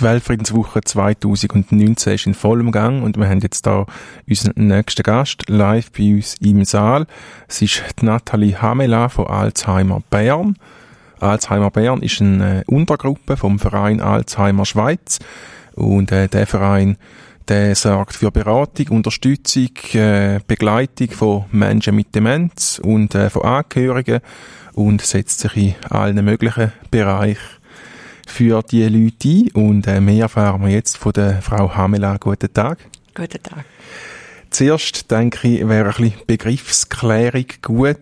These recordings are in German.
Die Weltfriedenswoche 2019 ist in vollem Gang und wir haben jetzt da unseren nächsten Gast live bei uns im Saal. Es ist die Nathalie Hamela von Alzheimer Bern. Alzheimer Bern ist eine Untergruppe vom Verein Alzheimer Schweiz und der Verein, der sorgt für Beratung, Unterstützung, Begleitung von Menschen mit Demenz und von Angehörigen und setzt sich in allen möglichen Bereichen für die Leute ein. Und mehr erfahren wir jetzt von der Frau Hamela. Guten Tag. Guten Tag. Zuerst, denke ich, wäre ein bisschen Begriffsklärung gut.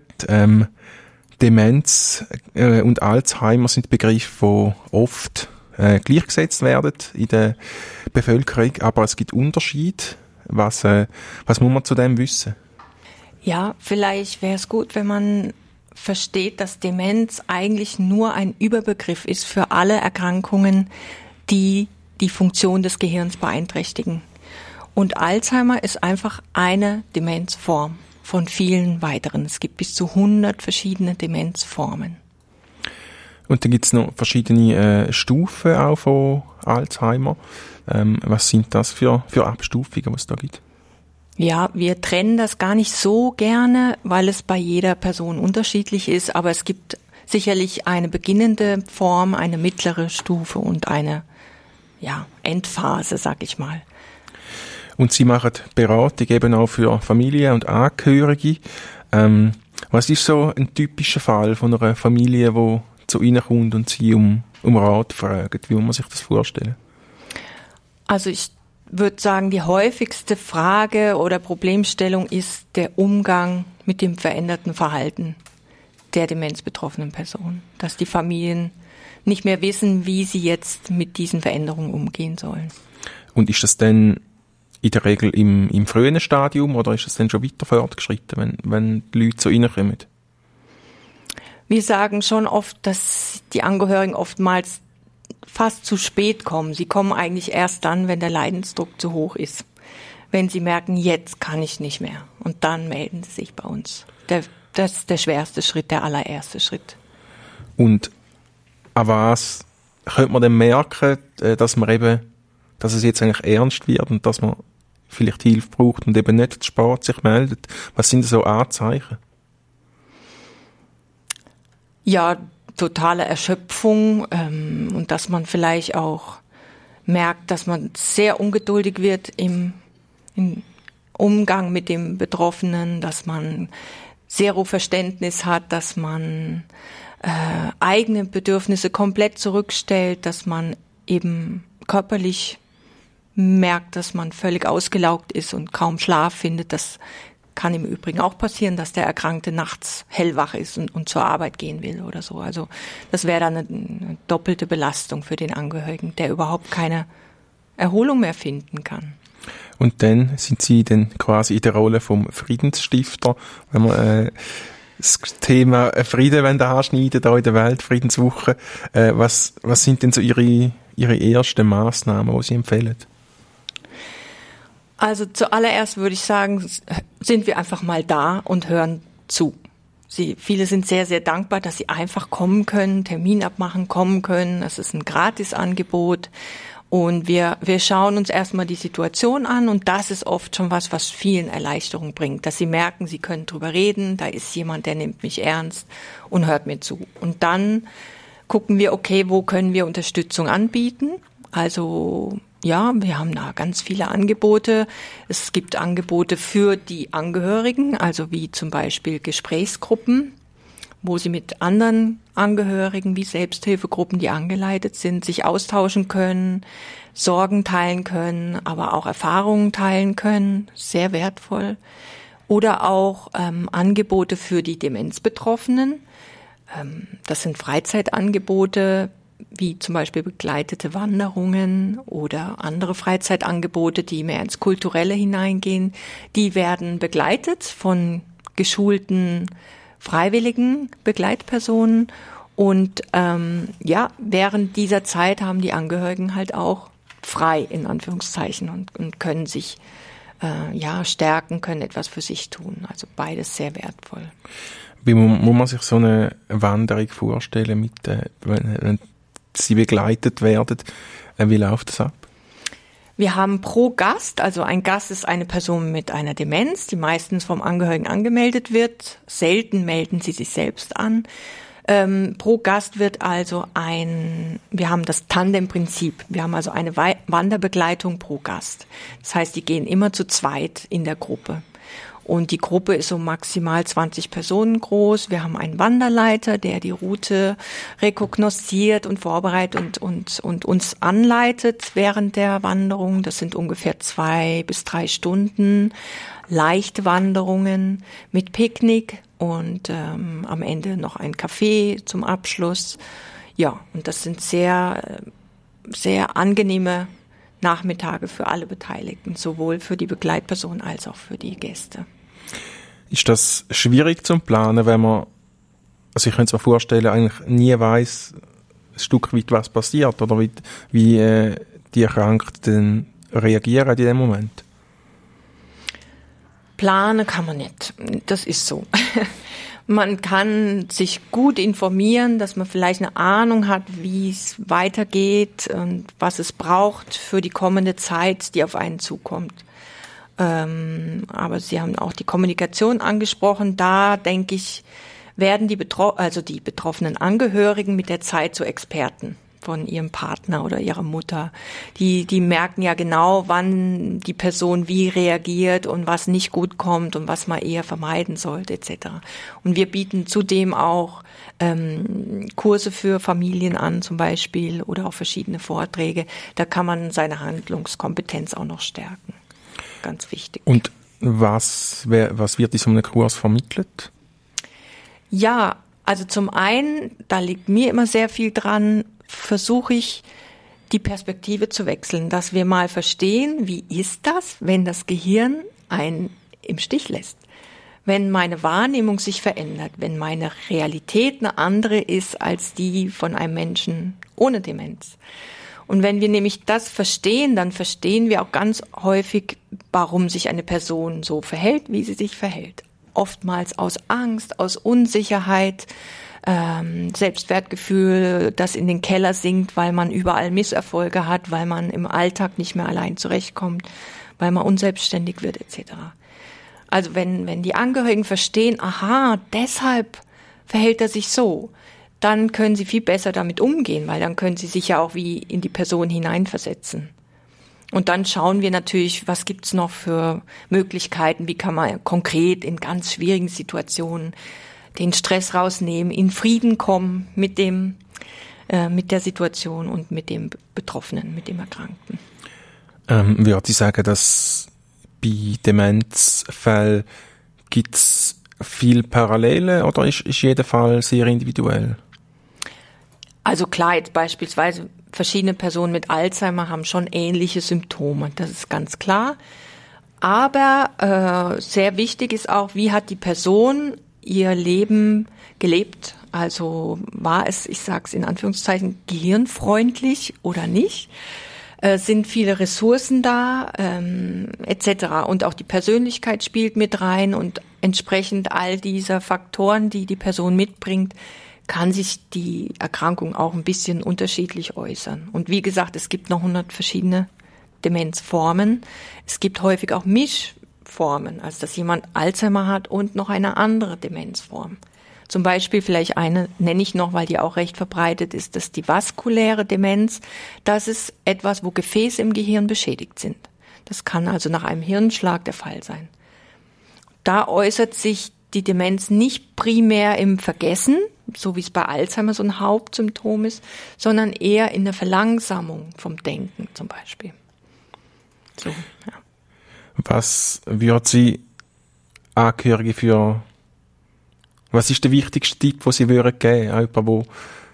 Demenz und Alzheimer sind Begriffe, die oft gleichgesetzt werden in der Bevölkerung, aber es gibt Unterschiede. Was muss man zu dem wissen? Ja, vielleicht wäre es gut, wenn man versteht, dass Demenz eigentlich nur ein Überbegriff ist für alle Erkrankungen, die die Funktion des Gehirns beeinträchtigen. Und Alzheimer ist einfach eine Demenzform von vielen weiteren. Es gibt bis zu 100 verschiedene Demenzformen. Und dann gibt es noch verschiedene Stufen auch von Alzheimer. Was sind das für Abstufungen, was es da gibt? Ja, wir trennen das gar nicht so gerne, weil es bei jeder Person unterschiedlich ist, aber es gibt sicherlich eine beginnende Form, eine mittlere Stufe und eine Endphase, sag ich mal. Und Sie machen Beratung eben auch für Familie und Angehörige. Was ist so ein typischer Fall von einer Familie, die zu Ihnen kommt und Sie um Rat fragt? Wie muss man sich das vorstellen? Also ich würde sagen, die häufigste Frage oder Problemstellung ist der Umgang mit dem veränderten Verhalten der demenzbetroffenen Person. Dass die Familien nicht mehr wissen, wie sie jetzt mit diesen Veränderungen umgehen sollen. Und ist das denn in der Regel im frühen Stadium oder ist das dann schon weiter fortgeschritten, wenn die Leute zu Ihnen kommen? Wir sagen schon oft, dass die Angehörigen oftmals fast zu spät kommen. Sie kommen eigentlich erst dann, wenn der Leidensdruck zu hoch ist. Wenn sie merken, jetzt kann ich nicht mehr. Und dann melden sie sich bei uns. Das ist der schwerste Schritt, der allererste Schritt. Und an was könnte man denn merken, dass es jetzt eigentlich ernst wird und dass man vielleicht Hilfe braucht und eben nicht zu spät sich meldet? Was sind so Anzeichen? Ja, totale Erschöpfung und dass man vielleicht auch merkt, dass man sehr ungeduldig wird im Umgang mit dem Betroffenen, dass man zero Verständnis hat, dass man eigene Bedürfnisse komplett zurückstellt, dass man eben körperlich merkt, dass man völlig ausgelaugt ist und kaum Schlaf findet. Das kann im Übrigen auch passieren, dass der Erkrankte nachts hellwach ist und zur Arbeit gehen will oder so. Also das wäre dann eine doppelte Belastung für den Angehörigen, der überhaupt keine Erholung mehr finden kann. Und dann sind Sie dann quasi in der Rolle vom Friedensstifter, wenn man das Thema Frieden anschneiden da in der Weltfriedenswoche. Was sind denn so Ihre ersten Massnahmen, die Sie empfehlen? Also zuallererst würde ich sagen, sind wir einfach mal da und hören zu. Viele sind sehr, sehr dankbar, dass sie einfach kommen können, Termin abmachen, kommen können. Es ist ein Gratisangebot. Und wir schauen uns erstmal die Situation an und das ist oft schon was vielen Erleichterung bringt, dass sie merken, sie können drüber reden, da ist jemand, der nimmt mich ernst und hört mir zu. Und dann gucken wir, okay, wo können wir Unterstützung anbieten? Also ja, wir haben da ganz viele Angebote. Es gibt Angebote für die Angehörigen, also wie zum Beispiel Gesprächsgruppen, wo sie mit anderen Angehörigen wie Selbsthilfegruppen, die angeleitet sind, sich austauschen können, Sorgen teilen können, aber auch Erfahrungen teilen können, sehr wertvoll. Oder auch Angebote für die Demenzbetroffenen. Das sind Freizeitangebote, wie zum Beispiel begleitete Wanderungen oder andere Freizeitangebote, die mehr ins Kulturelle hineingehen. Die werden begleitet von geschulten freiwilligen Begleitpersonen und während dieser Zeit haben die Angehörigen halt auch frei in Anführungszeichen und können sich stärken, können etwas für sich tun. Also beides sehr wertvoll. Wie muss man sich so eine Wanderung vorstellen, wenn sie begleitet werden. Wie läuft das ab? Wir haben pro Gast, also ein Gast ist eine Person mit einer Demenz, die meistens vom Angehörigen angemeldet wird. Selten melden sie sich selbst an. Pro Gast wird also wir haben das Tandem-Prinzip. Wir haben also eine Wanderbegleitung pro Gast. Das heißt, die gehen immer zu zweit in der Gruppe. Und die Gruppe ist so maximal 20 Personen groß. Wir haben einen Wanderleiter, der die Route rekognosziert und vorbereitet und uns anleitet während der Wanderung. Das sind ungefähr 2 bis 3 Stunden. Leichte Wanderungen mit Picknick und am Ende noch ein Kaffee zum Abschluss. Ja, und das sind sehr, sehr angenehme Nachmittage für alle Beteiligten, sowohl für die Begleitperson als auch für die Gäste. Ist das schwierig zu planen, wenn man, also ich könnte es mir vorstellen, eigentlich nie weiss, ein Stück weit, was passiert oder wie die Erkrankten reagieren in dem Moment? Planen kann man nicht. Das ist so. Man kann sich gut informieren, dass man vielleicht eine Ahnung hat, wie es weitergeht und was es braucht für die kommende Zeit, die auf einen zukommt. Aber Sie haben auch die Kommunikation angesprochen. Da, denke ich, werden die betroffenen Angehörigen mit der Zeit zu Experten von ihrem Partner oder ihrer Mutter. Die merken ja genau, wann die Person wie reagiert und was nicht gut kommt und was man eher vermeiden sollte etc. Und wir bieten zudem auch Kurse für Familien an zum Beispiel oder auch verschiedene Vorträge. Da kann man seine Handlungskompetenz auch noch stärken. Ganz wichtig. Und was wird in so einem Kurs vermittelt? Ja, also zum einen, da liegt mir immer sehr viel dran, versuche ich, die Perspektive zu wechseln, dass wir mal verstehen, wie ist das, wenn das Gehirn einen im Stich lässt? Wenn meine Wahrnehmung sich verändert, wenn meine Realität eine andere ist als die von einem Menschen ohne Demenz. Und wenn wir nämlich das verstehen, dann verstehen wir auch ganz häufig, warum sich eine Person so verhält, wie sie sich verhält. Oftmals aus Angst, aus Unsicherheit, Selbstwertgefühl, das in den Keller sinkt, weil man überall Misserfolge hat, weil man im Alltag nicht mehr allein zurechtkommt, weil man unselbstständig wird etc. Also wenn die Angehörigen verstehen, aha, deshalb verhält er sich so, dann können sie viel besser damit umgehen, weil dann können sie sich ja auch wie in die Person hineinversetzen. Und dann schauen wir natürlich, was gibt's noch für Möglichkeiten, wie kann man konkret in ganz schwierigen Situationen den Stress rausnehmen, in Frieden kommen mit der Situation und mit dem Betroffenen, mit dem Erkrankten. Würde ich sagen, dass bei Demenzfällen gibt's viel Parallelen oder ist jeder Fall sehr individuell? Also klar, jetzt beispielsweise verschiedene Personen mit Alzheimer haben schon ähnliche Symptome, das ist ganz klar. Aber sehr wichtig ist auch, wie hat die Person ihr Leben gelebt? Also war es, ich sage es in Anführungszeichen, gehirnfreundlich oder nicht? Sind viele Ressourcen da, etc. Und auch die Persönlichkeit spielt mit rein und entsprechend all dieser Faktoren, die die Person mitbringt, kann sich die Erkrankung auch ein bisschen unterschiedlich äußern. Und wie gesagt, es gibt noch 100 verschiedene Demenzformen. Es gibt häufig auch Mischformen, also dass jemand Alzheimer hat und noch eine andere Demenzform. Zum Beispiel vielleicht eine, nenne ich noch, weil die auch recht verbreitet ist, das ist die vaskuläre Demenz. Das ist etwas, wo Gefäße im Gehirn beschädigt sind. Das kann also nach einem Hirnschlag der Fall sein. Da äußert sich die Demenz nicht primär im Vergessen, so wie es bei Alzheimer so ein Hauptsymptom ist, sondern eher in der Verlangsamung vom Denken zum Beispiel. So, ja. Was würde Sie Angehörige was ist der wichtigste Tipp, den Sie würden geben an jemanden,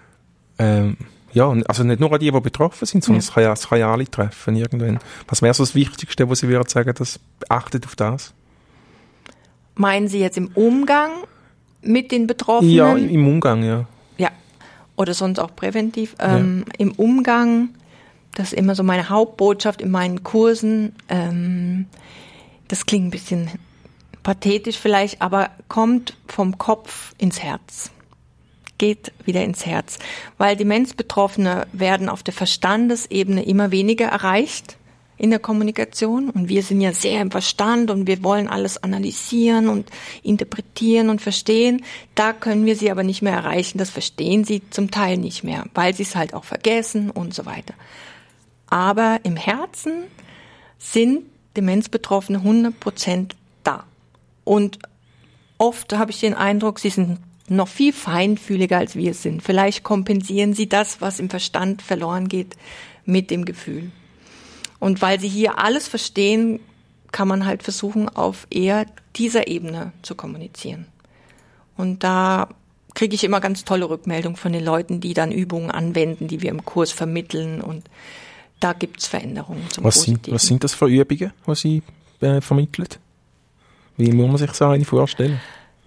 also nicht nur an die betroffen sind, sondern es kann ja alle treffen irgendwann. Was wäre so das Wichtigste, wo Sie würden sagen, das achtet auf das? Meinen Sie jetzt im Umgang mit den Betroffenen? Ja, im Umgang, ja. Ja, oder sonst auch präventiv. Im Umgang, das ist immer so meine Hauptbotschaft in meinen Kursen. Das klingt ein bisschen pathetisch vielleicht, aber kommt vom Kopf ins Herz. geht wieder ins Herz. Weil Demenzbetroffene werden auf der Verstandesebene immer weniger erreicht in der Kommunikation. Und wir sind ja sehr im Verstand und wir wollen alles analysieren und interpretieren und verstehen. Da können wir sie aber nicht mehr erreichen. Das verstehen sie zum Teil nicht mehr, weil sie es halt auch vergessen und so weiter. Aber im Herzen sind Demenzbetroffene 100% da. Und oft habe ich den Eindruck, sie sind noch viel feinfühliger, als wir es sind. Vielleicht kompensieren sie das, was im Verstand verloren geht, mit dem Gefühl. Und weil sie hier alles verstehen, kann man halt versuchen, auf eher dieser Ebene zu kommunizieren. Und da kriege ich immer ganz tolle Rückmeldungen von den Leuten, die dann Übungen anwenden, die wir im Kurs vermitteln. Und da gibt es Veränderungen zum Positiven. Was sind das für Übungen, die Sie vermitteln? Wie muss man sich das eigentlich vorstellen?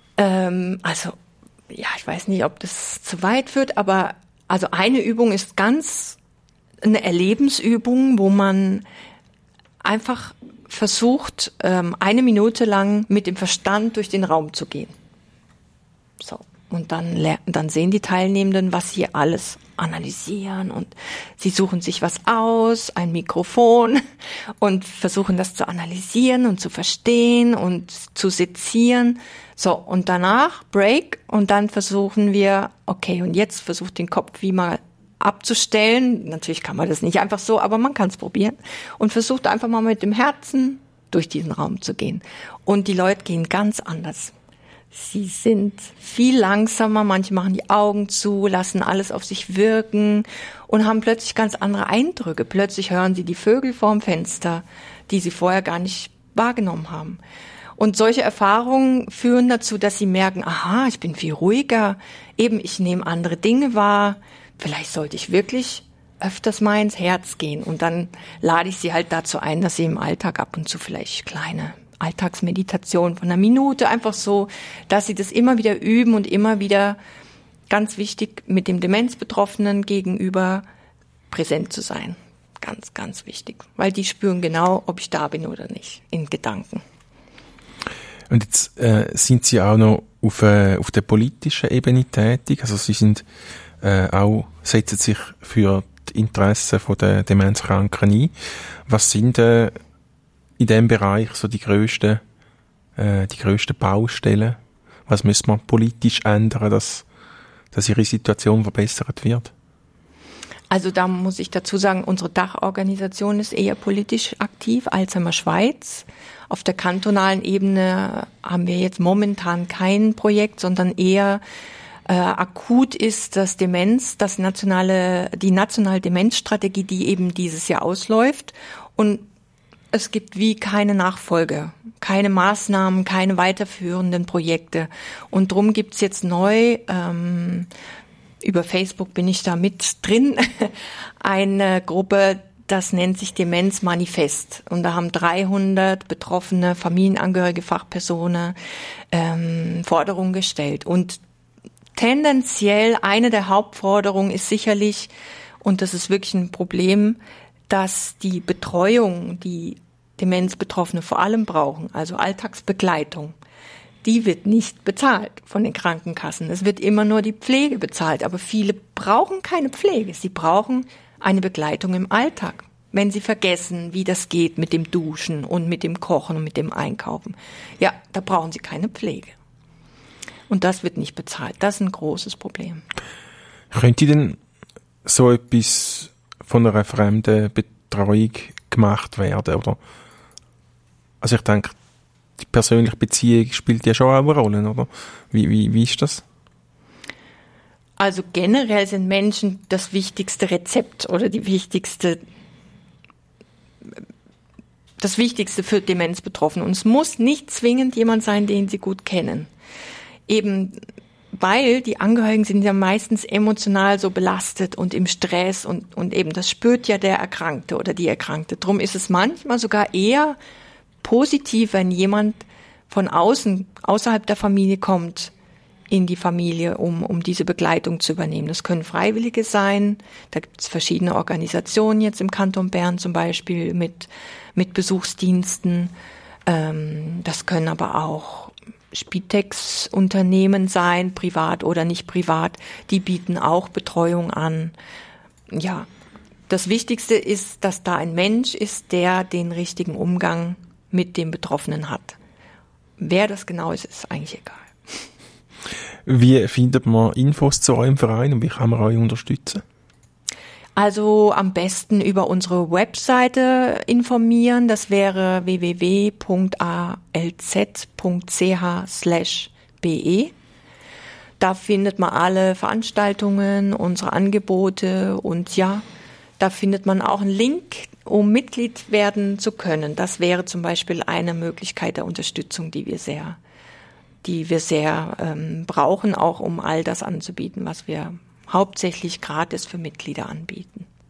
Ich weiß nicht, ob das zu weit führt, aber also eine Übung ist ganz eine Erlebensübung, wo man einfach versucht, 1 Minute lang mit dem Verstand durch den Raum zu gehen. So. Und dann sehen die Teilnehmenden, was sie alles analysieren und sie suchen sich was aus, ein Mikrofon und versuchen das zu analysieren und zu verstehen und zu sezieren. So, und danach Break und dann versuchen wir, okay, und jetzt versucht den Kopf wie mal abzustellen. Natürlich kann man das nicht einfach so, aber man kann es probieren und versucht einfach mal mit dem Herzen durch diesen Raum zu gehen. Und die Leute gehen ganz anders. Sie sind viel langsamer, manche machen die Augen zu, lassen alles auf sich wirken und haben plötzlich ganz andere Eindrücke. Plötzlich hören sie die Vögel vorm Fenster, die sie vorher gar nicht wahrgenommen haben. Und solche Erfahrungen führen dazu, dass sie merken, aha, ich bin viel ruhiger, eben ich nehme andere Dinge wahr, vielleicht sollte ich wirklich öfters mal ins Herz gehen. Und dann lade ich sie halt dazu ein, dass sie im Alltag ab und zu vielleicht kleine Alltagsmeditation von 1 Minute, einfach so, dass sie das immer wieder üben und immer wieder, ganz wichtig, mit dem Demenzbetroffenen gegenüber präsent zu sein. Ganz, ganz wichtig. Weil die spüren genau, ob ich da bin oder nicht, in Gedanken. Und jetzt sind Sie auch noch auf der politischen Ebene tätig. Also Sie sind setzen sich für die Interessen der Demenzkranken ein. Was sind in diesem Bereich so die grössten Baustellen? Was müsste man politisch ändern, dass ihre Situation verbessert wird? Also da muss ich dazu sagen, unsere Dachorganisation ist eher politisch aktiv, Alzheimer Schweiz. Auf der kantonalen Ebene haben wir jetzt momentan kein Projekt, sondern eher akut ist das Demenz, die nationale Demenzstrategie, die eben dieses Jahr ausläuft. Und es gibt wie keine Nachfolge, keine Maßnahmen, keine weiterführenden Projekte. Und drum gibt's jetzt neu, über Facebook bin ich da mit drin, eine Gruppe, das nennt sich Demenz Manifest. Und da haben 300 betroffene Familienangehörige, Fachpersonen Forderungen gestellt. Und tendenziell eine der Hauptforderungen ist sicherlich, und das ist wirklich ein Problem, dass die Betreuung, die Demenzbetroffene vor allem brauchen, also Alltagsbegleitung, die wird nicht bezahlt von den Krankenkassen. Es wird immer nur die Pflege bezahlt, aber viele brauchen keine Pflege. Sie brauchen eine Begleitung im Alltag. Wenn sie vergessen, wie das geht mit dem Duschen und mit dem Kochen und mit dem Einkaufen, ja, da brauchen sie keine Pflege. Und das wird nicht bezahlt. Das ist ein großes Problem. Könnte denn so etwas von einer fremden Betreuung gemacht werden? Oder? Also ich denke, die persönliche Beziehung spielt ja schon auch eine Rolle, oder? Wie ist das? Also generell sind Menschen das wichtigste Rezept oder das Wichtigste für Demenzbetroffene. Und es muss nicht zwingend jemand sein, den sie gut kennen. Eben weil die Angehörigen sind ja meistens emotional so belastet und im Stress und eben das spürt ja der Erkrankte oder die Erkrankte. Drum ist es manchmal sogar eher positiv, wenn jemand von außerhalb der Familie kommt, in die Familie, um diese Begleitung zu übernehmen. Das können Freiwillige sein. Da gibt es verschiedene Organisationen jetzt im Kanton Bern zum Beispiel mit Besuchsdiensten. Das können aber auch Spitex-Unternehmen sein, privat oder nicht privat, die bieten auch Betreuung an. Ja, das Wichtigste ist, dass da ein Mensch ist, der den richtigen Umgang mit dem Betroffenen hat. Wer das genau ist eigentlich egal. Wie findet man Infos zu eurem Verein und wie kann man euch unterstützen? Also am besten über unsere Webseite informieren. Das wäre www.alz.ch/be. Da findet man alle Veranstaltungen, unsere Angebote und ja, da findet man auch einen Link, um Mitglied werden zu können. Das wäre zum Beispiel eine Möglichkeit der Unterstützung, die wir sehr brauchen, auch um all das anzubieten, was wir hauptsächlich gratis für Mitglieder anbieten.